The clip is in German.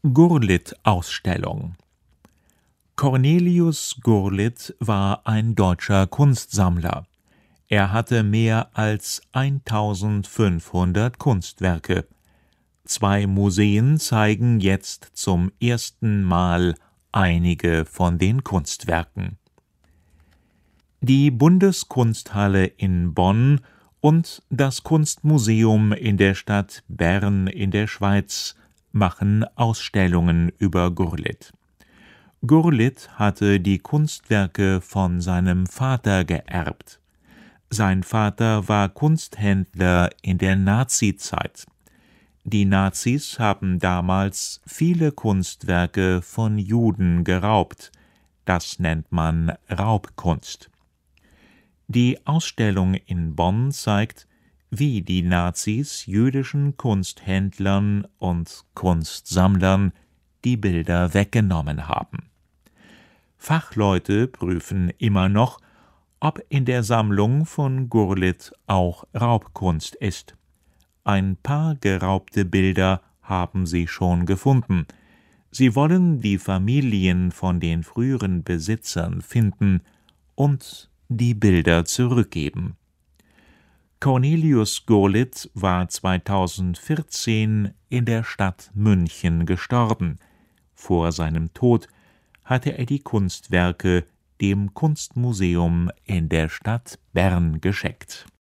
Gurlitt-Ausstellung. Cornelius Gurlitt war ein deutscher Kunstsammler. Er hatte mehr als 1500 Kunstwerke. 2 Museen zeigen jetzt zum ersten Mal einige von den Kunstwerken. Die Bundeskunsthalle in Bonn und das Kunstmuseum in der Stadt Bern in der Schweiz machen Ausstellungen über Gurlitt. Gurlitt hatte die Kunstwerke von seinem Vater geerbt. Sein Vater war Kunsthändler in der Nazizeit. Die Nazis haben damals viele Kunstwerke von Juden geraubt. Das nennt man Raubkunst. Die Ausstellung in Bonn zeigt, wie die Nazis jüdischen Kunsthändlern und Kunstsammlern die Bilder weggenommen haben. Fachleute prüfen immer noch, ob in der Sammlung von Gurlitt auch Raubkunst ist. Ein paar geraubte Bilder haben sie schon gefunden. Sie wollen die Familien von den früheren Besitzern finden und die Bilder zurückgeben. Cornelius Gurlitt war 2014 in der Stadt München gestorben. Vor seinem Tod hatte er die Kunstwerke dem Kunstmuseum in der Stadt Bern geschenkt.